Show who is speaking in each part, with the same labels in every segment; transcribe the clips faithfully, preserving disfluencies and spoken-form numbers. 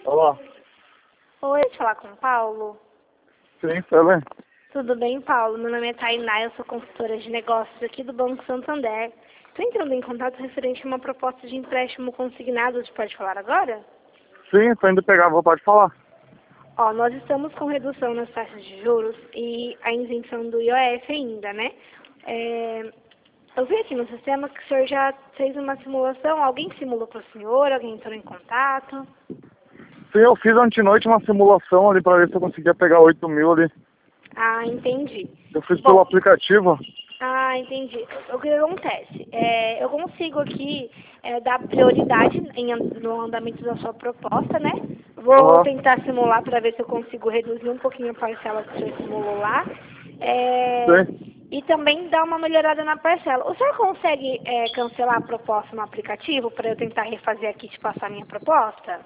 Speaker 1: Olá.
Speaker 2: Oi, deixa eu falar com o Paulo.
Speaker 1: Sim, fala.
Speaker 2: Tudo bem, Paulo? Meu nome é Tainá, eu sou consultora de negócios aqui do Banco Santander. Estou entrando em contato referente a uma proposta de empréstimo consignado. Você pode falar agora?
Speaker 1: Sim, tô indo pegar, vou pode falar.
Speaker 2: Ó, nós estamos com redução nas taxas de juros e a isenção do I O F ainda, né? É, eu vi aqui no sistema que o senhor já fez uma simulação. Alguém simulou para o senhor? Alguém entrou em contato?
Speaker 1: Sim, eu fiz ontem de noite uma simulação ali pra ver se eu conseguia pegar oito mil ali.
Speaker 2: Ah, entendi.
Speaker 1: Eu fiz
Speaker 2: Bom,
Speaker 1: pelo aplicativo.
Speaker 2: Ah, entendi. O que acontece? É, eu consigo aqui é, dar prioridade em, an- no andamento da sua proposta, né? Vou
Speaker 1: Aham.
Speaker 2: tentar simular para ver se eu consigo reduzir um pouquinho a parcela que o senhor simulou lá. É,
Speaker 1: Sim.
Speaker 2: e também dar uma melhorada na parcela. O senhor consegue é, cancelar a proposta no aplicativo para eu tentar refazer aqui e te passar a minha proposta?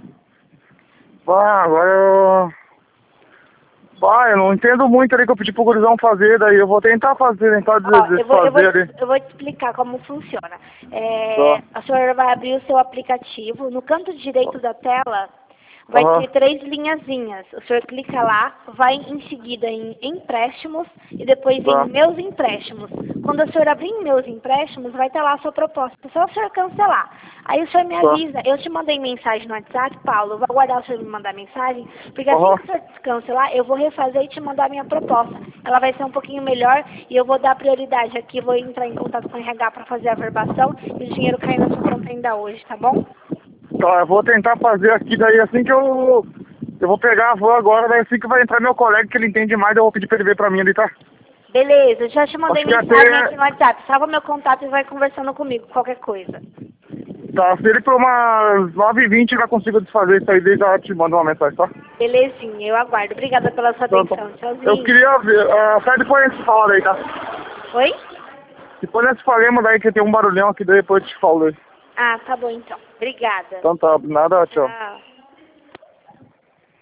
Speaker 1: Ah, agora eu... Ah, eu não entendo muito ali que eu pedi pro gurizão fazer, daí eu vou tentar fazer, tentar
Speaker 2: Ó, eu vou, eu, vou
Speaker 1: desfazer ali.
Speaker 2: te, eu vou te explicar como funciona. É,
Speaker 1: Tá.
Speaker 2: a senhora vai abrir o seu aplicativo. No canto direito da tela vai
Speaker 1: Aham.
Speaker 2: ter três linhazinhas. O senhor clica lá, vai em seguida em empréstimos e depois em
Speaker 1: Tá.
Speaker 2: meus empréstimos. Quando o senhor abrir em meus empréstimos, vai estar lá a sua proposta. É só o senhor cancelar. Aí o senhor me
Speaker 1: Tá.
Speaker 2: avisa. Eu te mandei mensagem no WhatsApp, Paulo. Eu vou aguardar o senhor me mandar mensagem, porque assim
Speaker 1: Aham.
Speaker 2: que o senhor cancelar, eu vou refazer e te mandar a minha proposta. Ela vai ser um pouquinho melhor e eu vou dar prioridade aqui. Vou entrar em contato com o R H para fazer a verbação e o dinheiro cair na sua conta ainda hoje, tá bom?
Speaker 1: Tá, eu vou tentar fazer aqui, daí assim que eu... Eu vou pegar a van agora, daí assim que vai entrar meu colega, que ele entende mais, eu vou pedir pra ele ver pra mim ali, tá?
Speaker 2: Beleza, eu já te mandei
Speaker 1: Acho que
Speaker 2: mensagem aqui
Speaker 1: até...
Speaker 2: no WhatsApp. Salva meu contato e vai conversando comigo, qualquer coisa.
Speaker 1: Tá, se ele por umas nove e vinte já consigo desfazer isso aí, daí já te mando uma mensagem, tá?
Speaker 2: Belezinha, eu aguardo. Obrigada pela sua
Speaker 1: Então, tá.
Speaker 2: atenção.
Speaker 1: Eu
Speaker 2: Tchauzinho.
Speaker 1: queria ver, ah, até depois a gente fala aí, tá?
Speaker 2: Oi?
Speaker 1: Depois nós falamos daí que tem um barulhão aqui, daí depois eu te falo aí.
Speaker 2: Ah, tá bom então. Obrigada.
Speaker 1: Então tá, nada, tchau.
Speaker 2: Tchau.